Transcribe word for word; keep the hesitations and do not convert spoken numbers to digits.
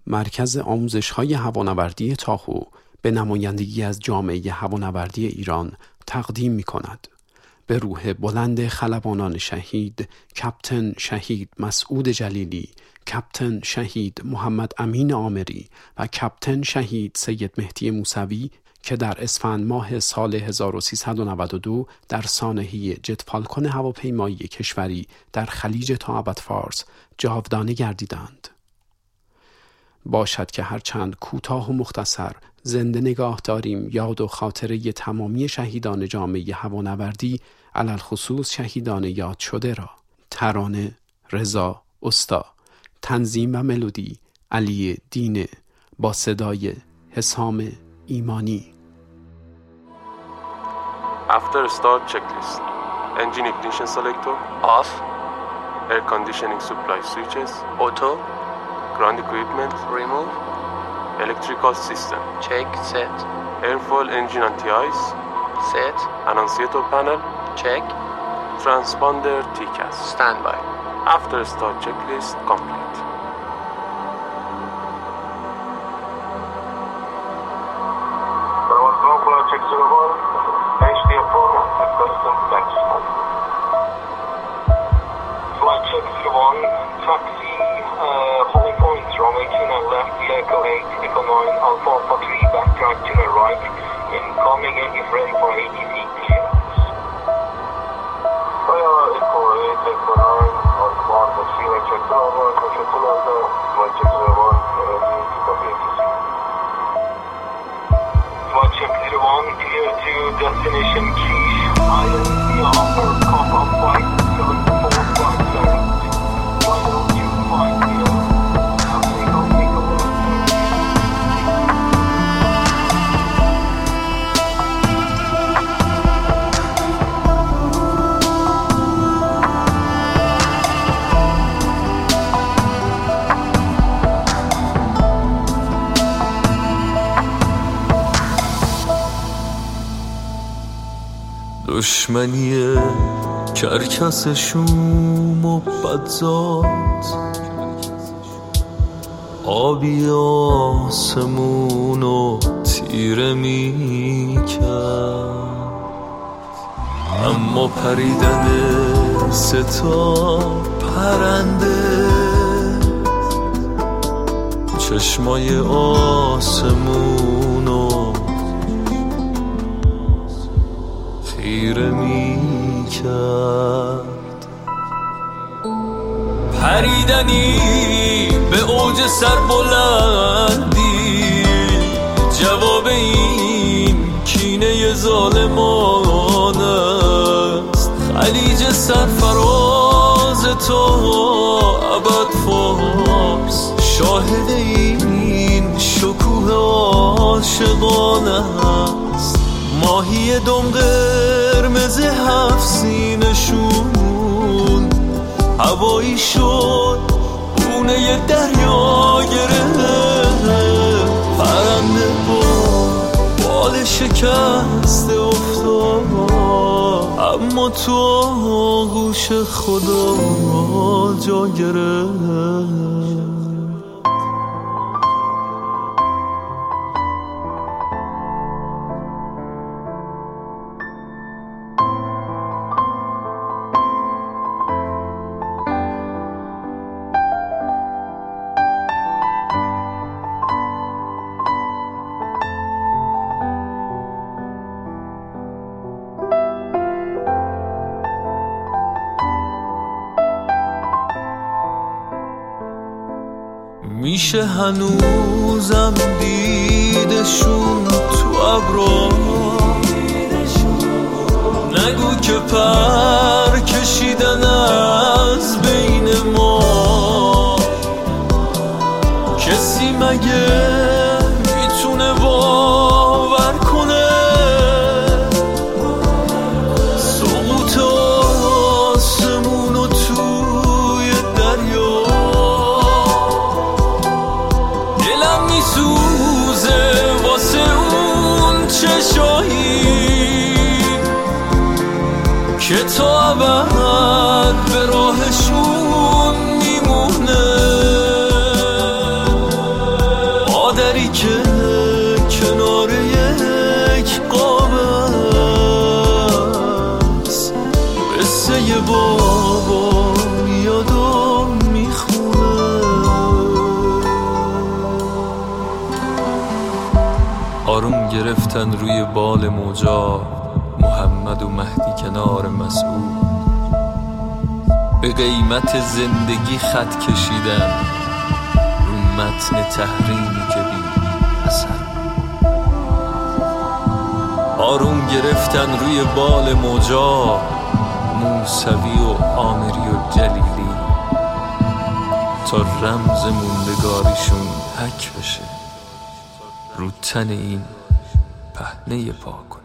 مرکز آموزش‌های هوانوردی تاهو به نمایندگی از جامعه هوانوردی ایران تقدیم می‌کند. به روح بلند خلبانان شهید، کاپیتان شهید مسعود جلیلی، کاپیتان شهید محمد امین آمری و کاپیتان شهید سید مهدی موسوی که در اسفند ماه سال هزار و سیصد و نود و دو در سانحه جت فالکون هواپیمایی کشوری در خلیج تا ابدفارس جاودانه گردیدند. باشد که هرچند کوتاه و مختصر زنده نگاه داریم یاد و خاطره تمامی شهیدان جامعه هوانوردی، علل خصوص شهیدان یاد شده را. ترانه رضا استا، تنظیم و ملودی علی دینه، با صدای حسام ایمانی. After start checklist. Engine ignition selector off. Air conditioning supply switches Auto. Ground equipment Remove. Electrical system Check. Set. Airfoil engine anti-ice Set. Annunciator panel Check. Transponder T C A S. Standby. After start checklist complete. Flight check zero one, taxi, uh, Holly Point, runway two nine left, Echo eight, Echo nine, Alpha Alpha three, backtrack to the right, incoming and if ready for A T C clearance. Echo eight, Echo nine, Alpha Alpha three, check zero one, check zero one, flight check zero one, ready to copy A T C. Flight check zero one, clear to destination Quiche Island, via upper Pop up flight seven four five seven. Final two five zero. Now take off, take off. دشمنی کرکس شوم و بدزاد، آبی آسمون و تیره می کرد، اما پریدن ستا پرنده چشمای آسمون و خیره می کرد. پریدنی به اوج سربلندی، جواب این کینه ظالمان است. خلیج سرفراز تو ابد فارس، شاهد این شکوه عاشقانه است. ماهی دم قرمز هفت سینشون هوایی شد، بونه دریا گرفت. پرنده با بال شکسته افتاد، اما تو آغوش خدا جا گرفت. میشه هنوزم دیدشون تو ابرا، نگو که پر کشیدن از بین ما. کسی مگه میتونه باور کنه سقوط آسمون و توی دریا؟ دلم میسوزه واسه اون چشایی که تو ابد گرفتن روی بال موجا، محمد و مهدی کنار مسعود. به قیمت زندگی خط کشیدن رو متن تحریمی که بی اثر. آروم گرفتن روی بال موجا، موسوی و عامری و جلیلی، تا رمز موندگاریشون حک بشه رو تن این پهنه پاک.